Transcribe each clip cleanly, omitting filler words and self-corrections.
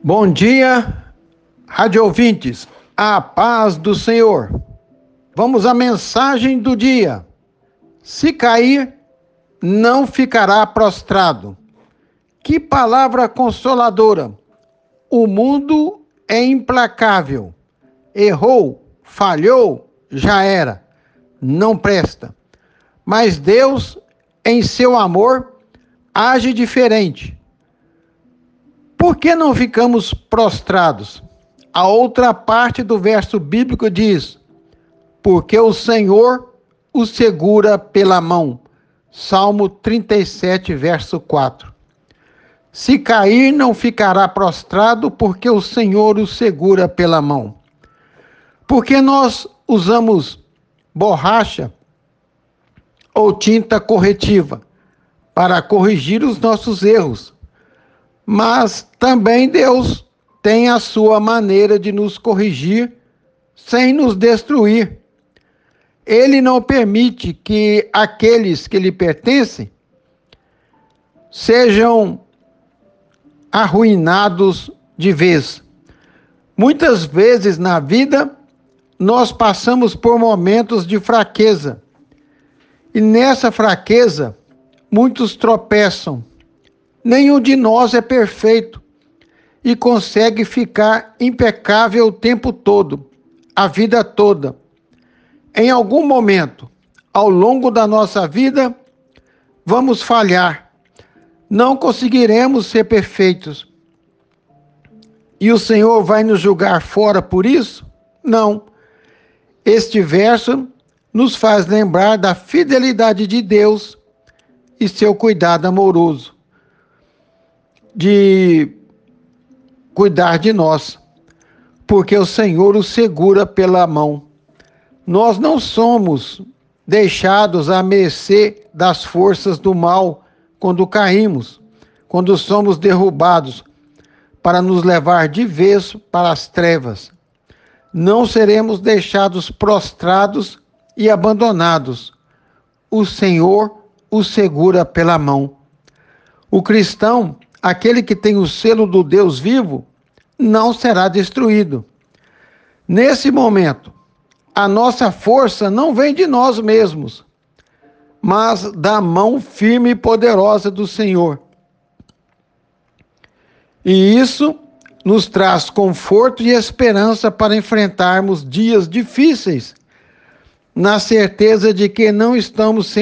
Bom dia, rádio ouvintes, a paz do Senhor. Vamos à mensagem do dia. Se cair, não ficará prostrado. Que palavra consoladora. O mundo é implacável. Errou, falhou, já era. Não presta. Mas Deus, em seu amor, age diferente. Por que não ficamos prostrados? A outra parte do verso bíblico diz: porque o Senhor o segura pela mão. Salmo 37, verso 4. Se cair, não ficará prostrado, porque o Senhor o segura pela mão. Porque nós usamos borracha ou tinta corretiva para corrigir os nossos erros. Mas também Deus tem a sua maneira de nos corrigir sem nos destruir. Ele não permite que aqueles que lhe pertencem sejam arruinados de vez. Muitas vezes na vida, nós passamos por momentos de fraqueza. E nessa fraqueza, muitos tropeçam. Nenhum de nós é perfeito e consegue ficar impecável o tempo todo, a vida toda. Em algum momento, ao longo da nossa vida, vamos falhar. Não conseguiremos ser perfeitos. E o Senhor vai nos julgar fora por isso? Não. Este verso nos faz lembrar da fidelidade de Deus e seu cuidado amoroso de cuidar de nós, porque o Senhor o segura pela mão. Nós não somos deixados à mercê das forças do mal quando caímos, quando somos derrubados, para nos levar de vez para as trevas. Não seremos deixados prostrados e abandonados. O Senhor o segura pela mão. O cristão, aquele que tem o selo do Deus vivo, não será destruído. Nesse momento, a nossa força não vem de nós mesmos, mas da mão firme e poderosa do Senhor. E isso nos traz conforto e esperança para enfrentarmos dias difíceis, na certeza de que não estamos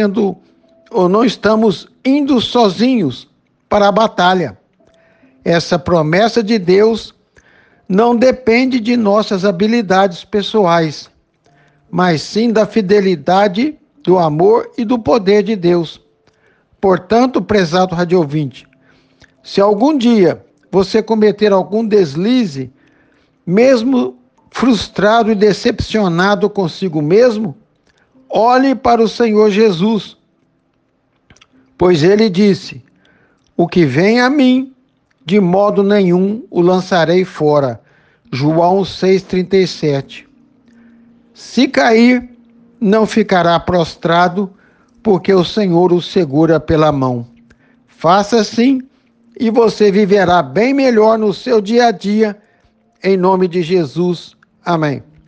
indo sozinhos para a batalha. Essa promessa de Deus não depende de nossas habilidades pessoais, mas sim da fidelidade, do amor e do poder de Deus. Portanto, prezado rádio ouvinte, se algum dia você cometer algum deslize, mesmo frustrado e decepcionado consigo mesmo, olhe para o Senhor Jesus, pois ele disse: o que vem a mim, de modo nenhum o lançarei fora. João 6,37. Se cair, não ficará prostrado, porque o Senhor o segura pela mão. Faça assim e você viverá bem melhor no seu dia a dia, em nome de Jesus. Amém.